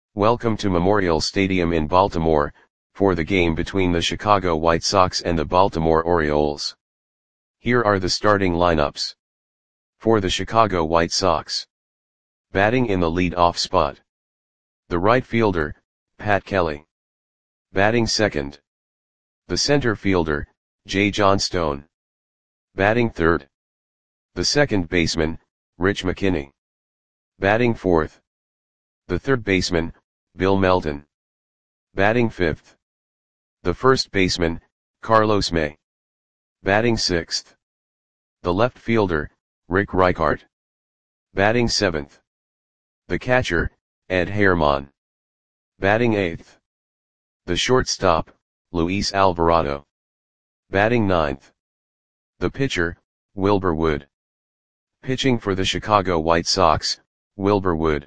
Welcome to Memorial Stadium in Baltimore, for the game between the Chicago White Sox and the Baltimore Orioles. Here are the starting lineups. For the Chicago White Sox. Batting in the lead-off spot. The right fielder, Pat Kelly. Batting second. The center fielder, Jay Johnstone. Batting third. The second baseman, Rich McKinney. Batting fourth. The third baseman, Bill Melton. Batting fifth. The first baseman, Carlos May. Batting sixth. The left fielder, Rick Reichart. Batting seventh. The catcher, Ed Herman. Batting eighth. The shortstop, Luis Alvarado. Batting ninth. The pitcher, Wilbur Wood. Pitching for the Chicago White Sox, Wilbur Wood.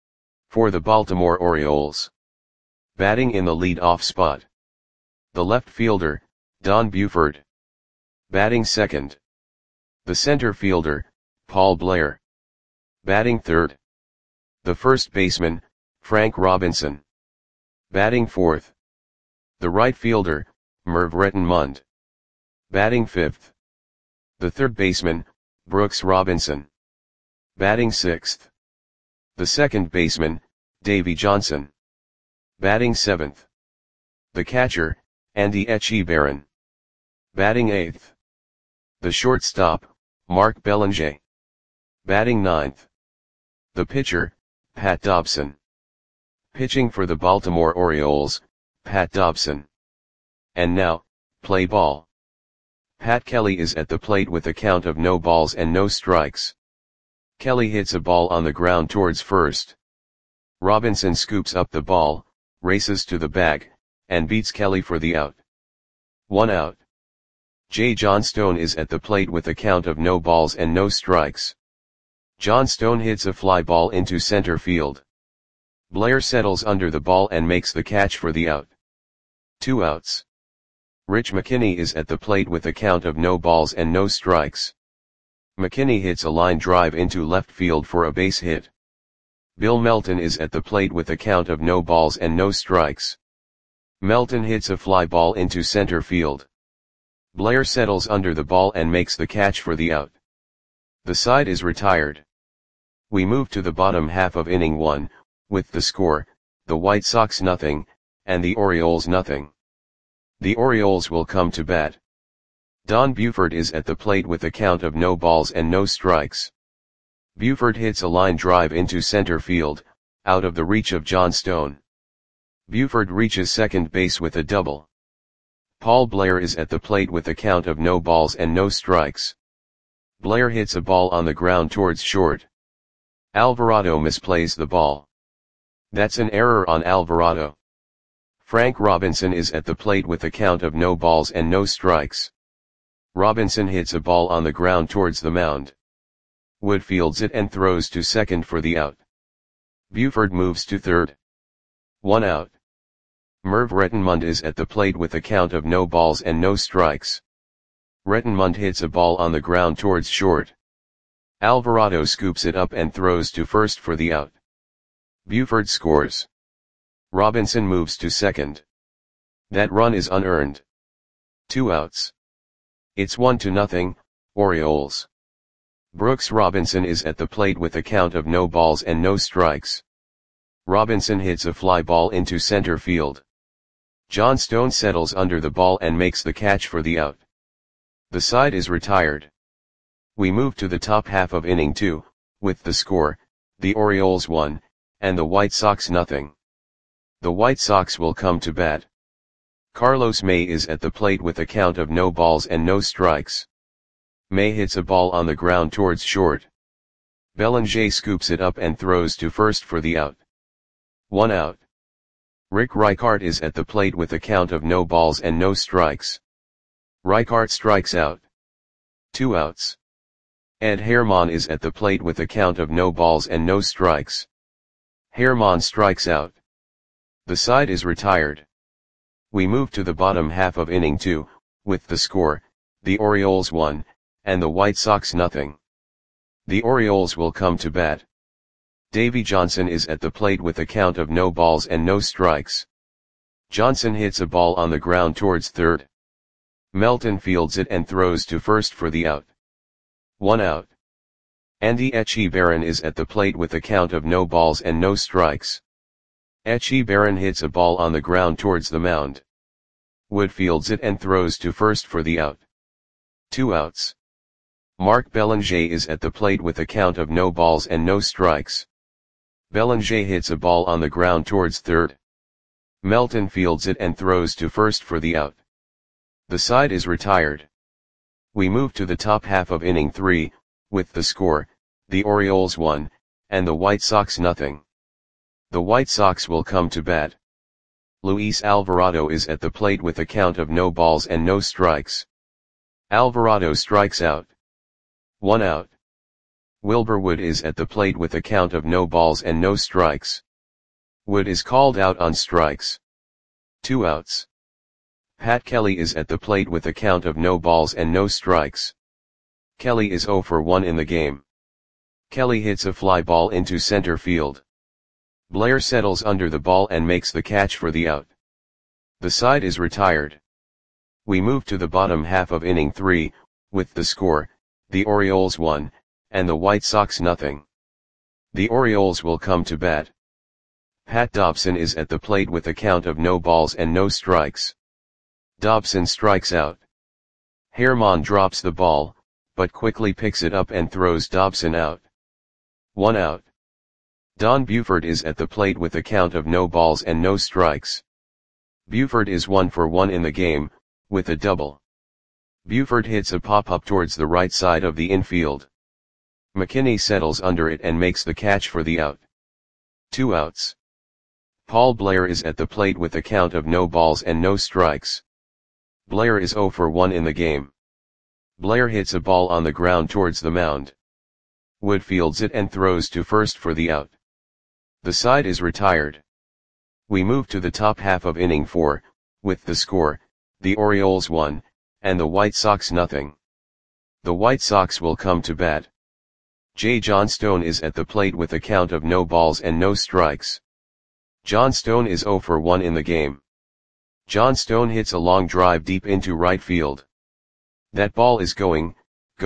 For the Baltimore Orioles. Batting in the lead-off spot. The left fielder, Don Buford. Batting second. The center fielder, Paul Blair. Batting third. The first baseman, Frank Robinson. Batting fourth. The right fielder, Merv Rettenmund. Batting fifth. The third baseman, Brooks Robinson. Batting sixth. The second baseman, Davey Johnson. Batting seventh. The catcher, Andy Etchebarren. Batting eighth. The shortstop, Mark Belanger. Batting ninth. The pitcher, Pat Dobson. Pitching for the Baltimore Orioles, Pat Dobson. And now, play ball. Pat Kelly is at the plate with a count of no balls and no strikes. Kelly hits a ball on the ground towards first. Robinson scoops up the ball, races to the bag, and beats Kelly for the out. 1 out. Jay Johnstone is at the plate with a count of no balls and no strikes. Johnstone hits a fly ball into center field. Blair settles under the ball and makes the catch for the out. 2 outs. Rich McKinney is at the plate with a count of no balls and no strikes. McKinney hits a line drive into left field for a base hit. Bill Melton is at the plate with a count of no balls and no strikes. Melton hits a fly ball into center field. Blair settles under the ball and makes the catch for the out. The side is retired. We move to the bottom half of inning 1, with the score, the White Sox 0, and the Orioles 0. The Orioles will come to bat. Don Buford is at the plate with a count of no balls and no strikes. Buford hits a line drive into center field, out of the reach of Johnstone. Buford reaches second base with a double. Paul Blair is at the plate with a count of no balls and no strikes. Blair hits a ball on the ground towards short. Alvarado misplays the ball. That's an error on Alvarado. Frank Robinson is at the plate with a count of no balls and no strikes. Robinson hits a ball on the ground towards the mound. Wood fields it and throws to second for the out. Buford moves to third. 1 out. Merv Rettenmund is at the plate with a count of no balls and no strikes. Rettenmund hits a ball on the ground towards short. Alvarado scoops it up and throws to first for the out. Buford scores. Robinson moves to second. That run is unearned. 2 outs. It's 1-0, Orioles. Brooks Robinson is at the plate with a count of no balls and no strikes. Robinson hits a fly ball into center field. Johnstone settles under the ball and makes the catch for the out. The side is retired. We move to the top half of inning 2, with the score, the Orioles 1, and the White Sox 0. The White Sox will come to bat. Carlos May is at the plate with a count of no balls and no strikes. May hits a ball on the ground towards short. Belanger scoops it up and throws to first for the out. 1 out. Rick Reichart is at the plate with a count of no balls and no strikes. Reichart strikes out. 2 outs. Ed Herman is at the plate with a count of no balls and no strikes. Herman strikes out. The side is retired. We move to the bottom half of inning 2, with the score, the Orioles 1, and the White Sox 0. The Orioles will come to bat. Davy Johnson is at the plate with a count of no balls and no strikes. Johnson hits a ball on the ground towards third. Melton fields it and throws to first for the out. 1 out. Andy Echebarren is at the plate with a count of no balls and no strikes. Echebarren hits a ball on the ground towards the mound. Wood fields it and throws to first for the out. 2 outs. Mark Belanger is at the plate with a count of no balls and no strikes. Belanger hits a ball on the ground towards third. Melton fields it and throws to first for the out. The side is retired. We move to the top half of inning 3, with the score, the Orioles 1, and the White Sox nothing. The White Sox will come to bat. Luis Alvarado is at the plate with a count of no balls and no strikes. Alvarado strikes out. 1 out. Wilbur Wood is at the plate with a count of no balls and no strikes. Wood is called out on strikes. 2 outs. Pat Kelly is at the plate with a count of no balls and no strikes. Kelly is 0 for 1 in the game. Kelly hits a fly ball into center field. Blair settles under the ball and makes the catch for the out. The side is retired. We move to the bottom half of inning 3, with the score, the Orioles 1, and the White Sox nothing. The Orioles will come to bat. Pat Dobson is at the plate with a count of no balls and no strikes. Dobson strikes out. Herman drops the ball, but quickly picks it up and throws Dobson out. 1 out. Don Buford is at the plate with a count of no balls and no strikes. Buford is 1 for 1 in the game, with a double. Buford hits a pop-up towards the right side of the infield. McKinney settles under it and makes the catch for the out. 2 outs. Paul Blair is at the plate with a count of no balls and no strikes. Blair is 0 for 1 in the game. Blair hits a ball on the ground towards the mound. Wood fields it and throws to first for the out. The side is retired. We move to the top half of inning 4, with the score, the Orioles 1, and the White Sox nothing. The White Sox will come to bat. J. Johnstone is at the plate with a count of no balls and no strikes. Johnstone is 0 for 1 in the game. Johnstone hits a long drive deep into right field. That ball is gone.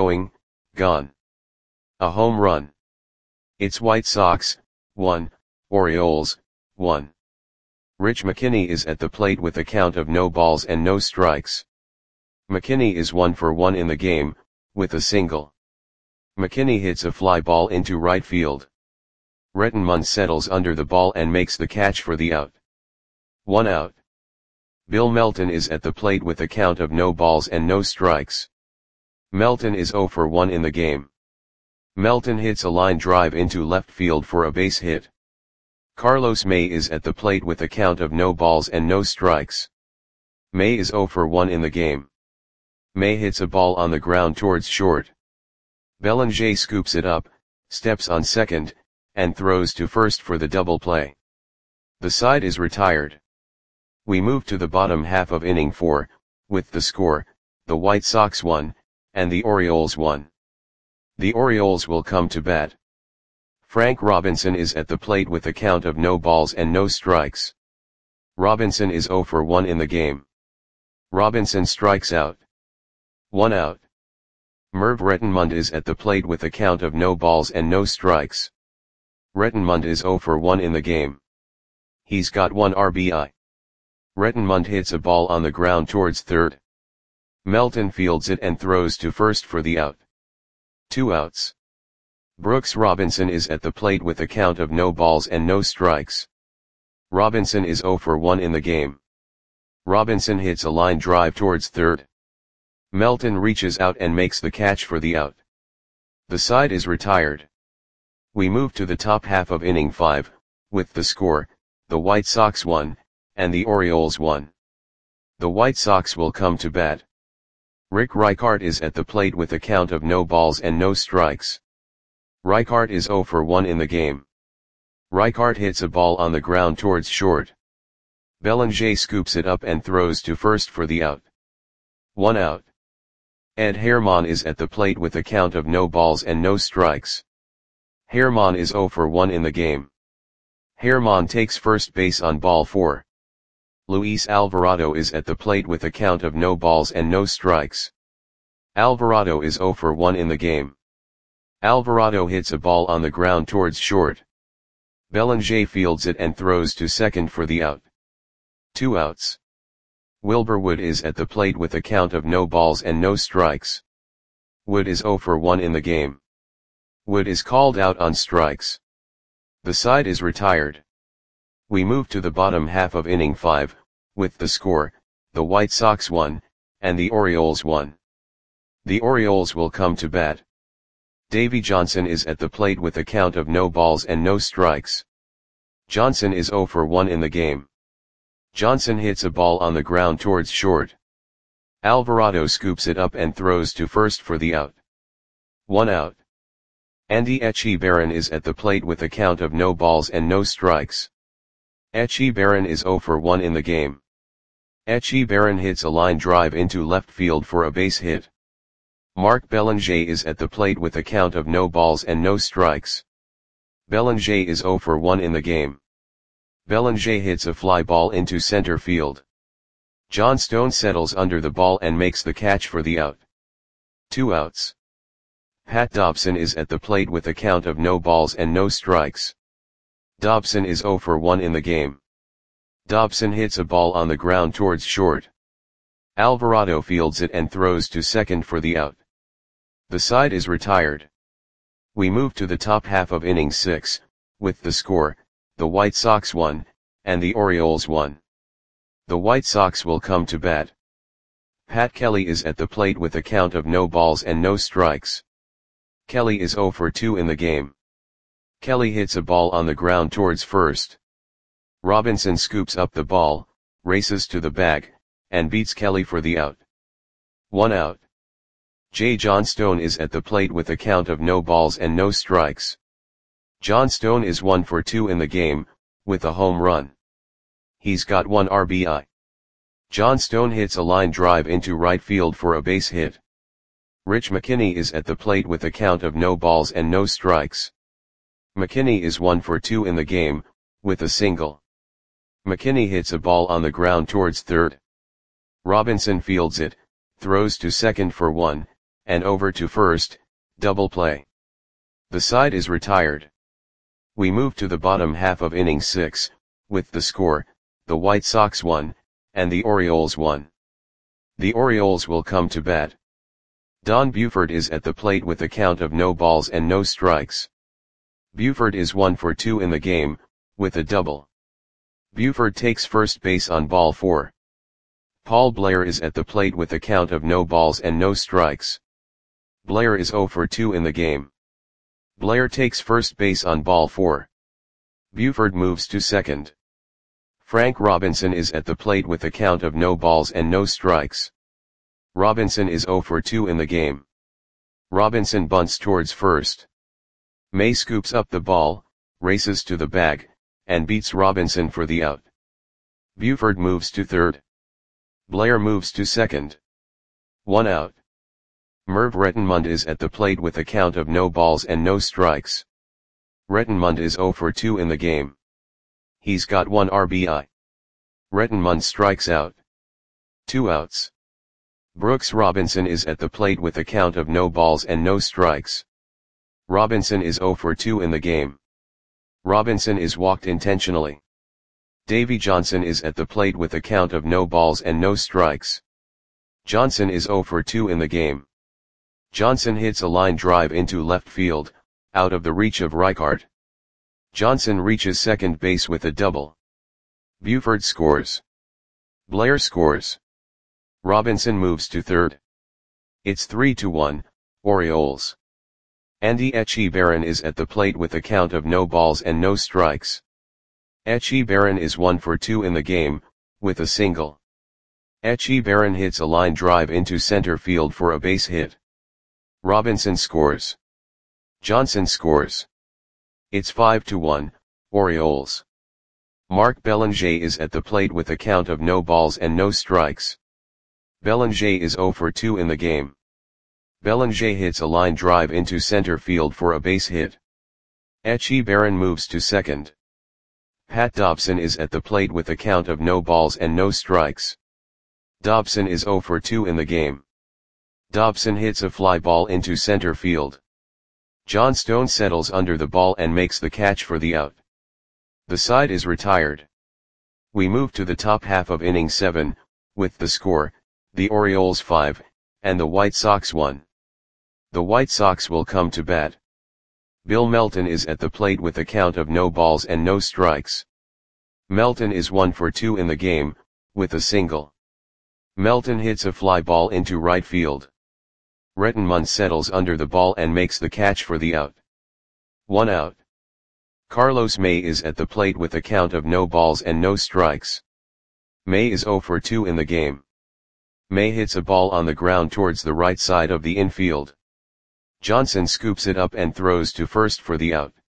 A home run. It's White Sox, 1, Orioles, 1. Rich McKinney is at the plate with a count of no balls and no strikes. McKinney is 1 for 1 in the game, with a single. McKinney hits a fly ball into right field. Rettenmund settles under the ball and makes the catch for the out. 1 out. Bill Melton is at the plate with a count of no balls and no strikes. Melton is 0 for 1 in the game. Melton hits a line drive into left field for a base hit. Carlos May is at the plate with a count of no balls and no strikes. May is 0 for 1 in the game. May hits a ball on the ground towards short. Belanger scoops it up, steps on second, and throws to first for the double play. The side is retired. We move to the bottom half of inning 4, with the score, the White Sox 1, and the Orioles 1. The Orioles will come to bat. Frank Robinson is at the plate with a count of no balls and no strikes. Robinson is 0 for 1 in the game. Robinson strikes out. 1 out. Merv Rettenmund is at the plate with a count of no balls and no strikes. Rettenmund is 0 for 1 in the game. He's got 1 RBI. Rettenmund hits a ball on the ground towards third. Melton fields it and throws to first for the out. 2 outs. Brooks Robinson is at the plate with a count of no balls and no strikes. Robinson is 0 for 1 in the game. Robinson hits a line drive towards third. Melton reaches out and makes the catch for the out. The side is retired. We move to the top half of inning 5, with the score, the White Sox 1, and the Orioles 1. The White Sox will come to bat. Rick Reichart is at the plate with a count of no balls and no strikes. Reichart is 0 for 1 in the game. Reichart hits a ball on the ground towards short. Belanger scoops it up and throws to first for the out. 1 out. Ed Herman is at the plate with a count of no balls and no strikes. Herman is 0 for 1 in the game. Herman takes first base on ball 4. Luis Alvarado is at the plate with a count of no balls and no strikes. Alvarado is 0 for 1 in the game. Alvarado hits a ball on the ground towards short. Bellinger fields it and throws to second for the out. 2 outs. Wilbur Wood is at the plate with a count of no balls and no strikes. Wood is 0 for 1 in the game. Wood is called out on strikes. The side is retired. We move to the bottom half of inning 5, with the score, the White Sox 1, and the Orioles 1. The Orioles will come to bat. Davey Johnson is at the plate with a count of no balls and no strikes. Johnson is 0 for 1 in the game. Johnson hits a ball on the ground towards short. Alvarado scoops it up and throws to first for the out. 1 out. Andy Echeverren is at the plate with a count of no balls and no strikes. Echeverren is 0 for 1 in the game. Echeverren hits a line drive into left field for a base hit. Mark Bellinger is at the plate with a count of no balls and no strikes. Bellinger is 0 for 1 in the game. Bellinger hits a fly ball into center field. John Stone settles under the ball and makes the catch for the out. 2 outs. Pat Dobson is at the plate with a count of no balls and no strikes. Dobson is 0 for 1 in the game. Dobson hits a ball on the ground towards short. Alvarado fields it and throws to second for the out. The side is retired. We move to the top half of inning 6, with the score, the White Sox 1, and the Orioles 1. The White Sox will come to bat. Pat Kelly is at the plate with a count of no balls and no strikes. Kelly is 0 for 2 in the game. Kelly hits a ball on the ground towards first. Robinson scoops up the ball, races to the bag, and beats Kelly for the out. 1 out. J. John Stone is at the plate with a count of no balls and no strikes. John Stone is 1 for 2 in the game, with a home run. He's got 1 RBI. John Stone hits a line drive into right field for a base hit. Rich McKinney is at the plate with a count of no balls and no strikes. McKinney is 1 for 2 in the game, with a single. McKinney hits a ball on the ground towards third. Robinson fields it, throws to second for 1, and over to first, double play. The side is retired. We move to the bottom half of inning 6, with the score, the White Sox 1, and the Orioles 1. The Orioles will come to bat. Don Buford is at the plate with a count of no balls and no strikes. Buford is 1 for 2 in the game, with a double. Buford takes first base on ball 4. Paul Blair is at the plate with a count of no balls and no strikes. Blair is 0 for 2 in the game. Blair takes first base on ball 4. Buford moves to second. Frank Robinson is at the plate with a count of no balls and no strikes. Robinson is 0 for 2 in the game. Robinson bunts towards first. May scoops up the ball, races to the bag, and beats Robinson for the out. Buford moves to third. Blair moves to second. 1 out. Merv Rettenmund is at the plate with a count of no balls and no strikes. Rettenmund is 0 for 2 in the game. He's got 1 RBI. Rettenmund strikes out. 2 outs. Brooks Robinson is at the plate with a count of no balls and no strikes. Robinson is 0 for 2 in the game. Robinson is walked intentionally. Davey Johnson is at the plate with a count of no balls and no strikes. Johnson is 0 for 2 in the game. Johnson hits a line drive into left field, out of the reach of Reichart. Johnson reaches second base with a double. Buford scores. Blair scores. Robinson moves to third. It's 3-1, Orioles. Andy Echeverren is at the plate with a count of no balls and no strikes. Echeverren is 1 for 2 in the game, with a single. Echeverren hits a line drive into center field for a base hit. Robinson scores. Johnson scores. It's 5-1, Orioles. Mark Bellinger is at the plate with a count of no balls and no strikes. Bellinger is 0 for 2 in the game. Bellinger hits a line drive into center field for a base hit. Etchie Barron moves to second. Pat Dobson is at the plate with a count of no balls and no strikes. Dobson is 0 for 2 in the game. Dobson hits a fly ball into center field. John Stone settles under the ball and makes the catch for the out. The side is retired. We move to the top half of inning 7, with the score, the Orioles 5, and the White Sox 1. The White Sox will come to bat. Bill Melton is at the plate with a count of no balls and no strikes. Melton is 1 for 2 in the game, with a single. Melton hits a fly ball into right field. Rettenmund settles under the ball and makes the catch for the out. 1 out. Carlos May is at the plate with a count of no balls and no strikes. May is 0 for 2 in the game. May hits a ball on the ground towards the right side of the infield. Johnson scoops it up and throws to first for the out.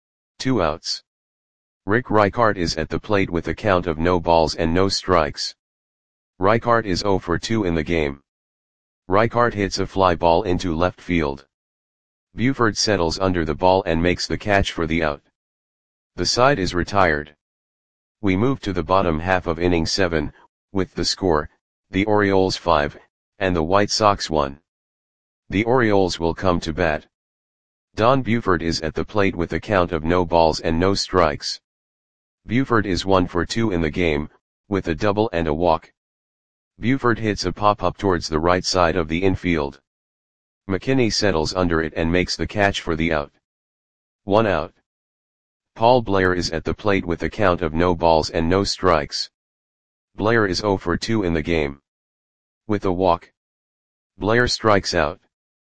2 outs. Rick Reichart is at the plate with a count of no balls and no strikes. Reichart is 0 for 2 in the game. Reichart hits a fly ball into left field. Buford settles under the ball and makes the catch for the out. The side is retired. We move to the bottom half of inning 7, with the score, the Orioles 5, and the White Sox 1. The Orioles will come to bat. Don Buford is at the plate with a count of no balls and no strikes. Buford is 1 for 2 in the game, with a double and a walk. Buford hits a pop-up towards the right side of the infield. McKinney settles under it and makes the catch for the out. 1 out. Paul Blair is at the plate with a count of no balls and no strikes. Blair is 0 for 2 in the game. With a walk, Blair strikes out.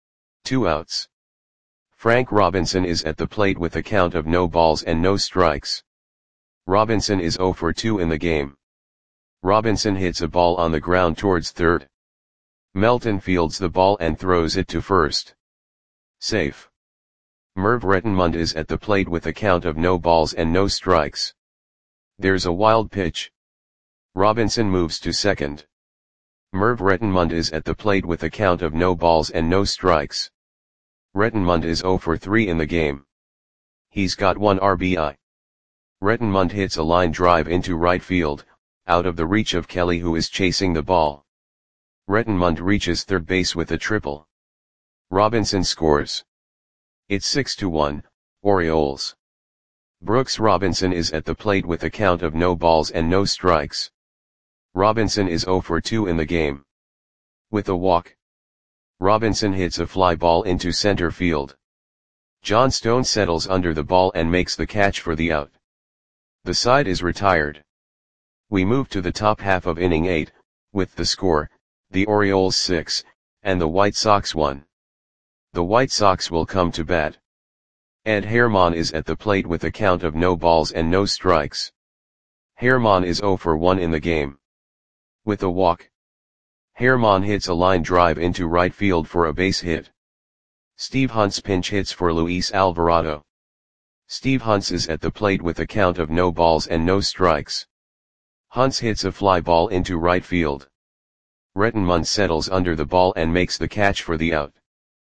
2 outs. Frank Robinson is at the plate with a count of no balls and no strikes. Robinson is 0 for 2 in the game. Robinson hits a ball on the ground towards third. Melton fields the ball and throws it to first. Safe. Merv Rettenmund is at the plate with a count of no balls and no strikes. There's a wild pitch. Robinson moves to second. Merv Rettenmund is at the plate with a count of no balls and no strikes. Rettenmund is 0 for 3 in the game. He's got 1 RBI. Rettenmund hits a line drive into right field, out of the reach of Kelly who is chasing the ball. Rettenmund reaches third base with a triple. Robinson scores. It's 6-1, Orioles. Brooks Robinson is at the plate with a count of no balls and no strikes. Robinson is 0 for 2 in the game. With a walk, Robinson hits a fly ball into center field. John Stone settles under the ball and makes the catch for the out. The side is retired. We move to the top half of inning 8, with the score, the Orioles 6, and the White Sox 1. The White Sox will come to bat. Ed Herman is at the plate with a count of no balls and no strikes. Herman is 0 for 1 in the game. With a walk, Herman hits a line drive into right field for a base hit. Steve Hunts pinch hits for Luis Alvarado. Steve Hunts is at the plate with a count of no balls and no strikes. Hunts hits a fly ball into right field. Rettenmund settles under the ball and makes the catch for the out.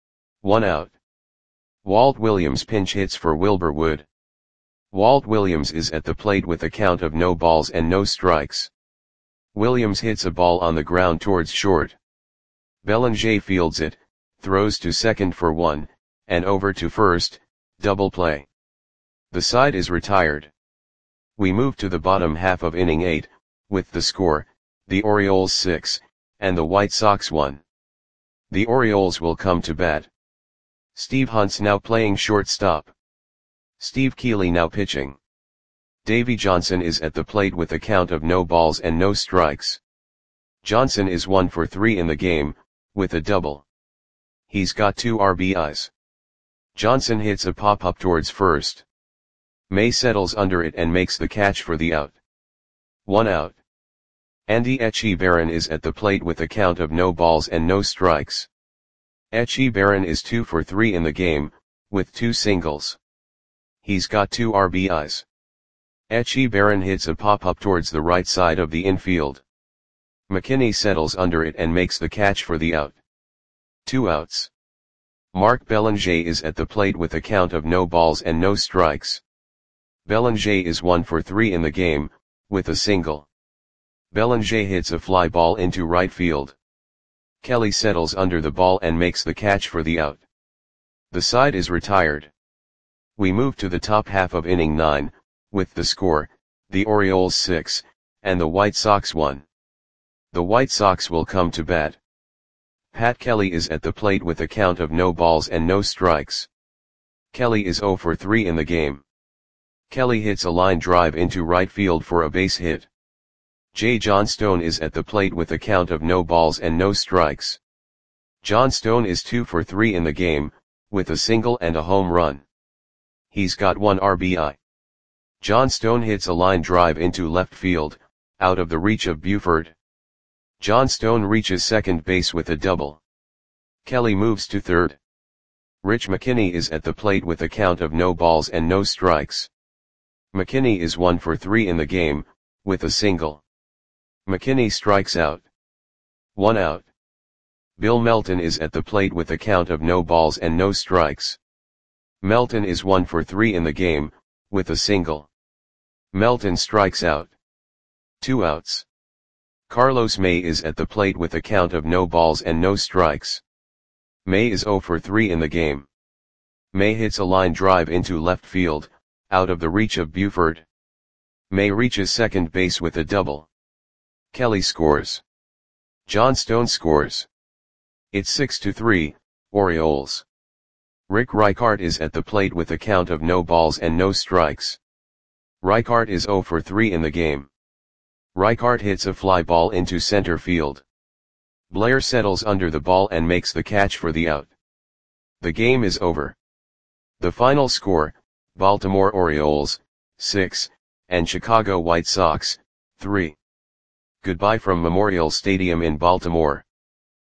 1 out. Walt Williams pinch hits for Wilbur Wood. Walt Williams is at the plate with a count of no balls and no strikes. Williams hits a ball on the ground towards short. Bellinger fields it, throws to second for 1, and over to first, double play. The side is retired. We move to the bottom half of inning 8, with the score, the Orioles 6, and the White Sox 1. The Orioles will come to bat. Steve Hunts now playing shortstop. Steve Keeley now pitching. Davy Johnson is at the plate with a count of no balls and no strikes. Johnson is 1 for 3 in the game, with a double. He's got 2 RBIs. Johnson hits a pop-up towards first. May settles under it and makes the catch for the out. 1 out. Andy Etchie Barron is at the plate with a count of no balls and no strikes. Etchie Barron is 2 for 3 in the game, with 2 singles. He's got 2 RBIs. Etchie Barron hits a pop-up towards the right side of the infield. McKinney settles under it and makes the catch for the out. 2 outs. Mark Belanger is at the plate with a count of no balls and no strikes. Belanger is 1 for 3 in the game, with a single. Belanger hits a fly ball into right field. Kelly settles under the ball and makes the catch for the out. The side is retired. We move to the top half of inning 9, with the score, the Orioles 6, and the White Sox 1. The White Sox will come to bat. Pat Kelly is at the plate with a count of no balls and no strikes. Kelly is 0 for 3 in the game. Kelly hits a line drive into right field for a base hit. J. Johnstone is at the plate with a count of no balls and no strikes. Johnstone is 2 for 3 in the game, with a single and a home run. He's got 1 RBI. Johnstone hits a line drive into left field, out of the reach of Buford. Johnstone reaches second base with a double. Kelly moves to third. Rich McKinney is at the plate with a count of no balls and no strikes. McKinney is 1 for 3 in the game, with a single. McKinney strikes out. 1 out. Bill Melton is at the plate with a count of no balls and no strikes. Melton is 1 for 3 in the game, with a single. Melton strikes out. 2 outs. Carlos May is at the plate with a count of no balls and no strikes. May is 0 for 3 in the game. May hits a line drive into left field, out of the reach of Buford. May reaches second base with a double. Kelly scores. Johnstone scores. It's 6-3, Orioles. Rick Reichart is at the plate with a count of no balls and no strikes. Reichart is 0 for 3 in the game. Reichart hits a fly ball into center field. Blair settles under the ball and makes the catch for the out. The game is over. The final score, Baltimore Orioles, 6, and Chicago White Sox, 3. Goodbye from Memorial Stadium in Baltimore.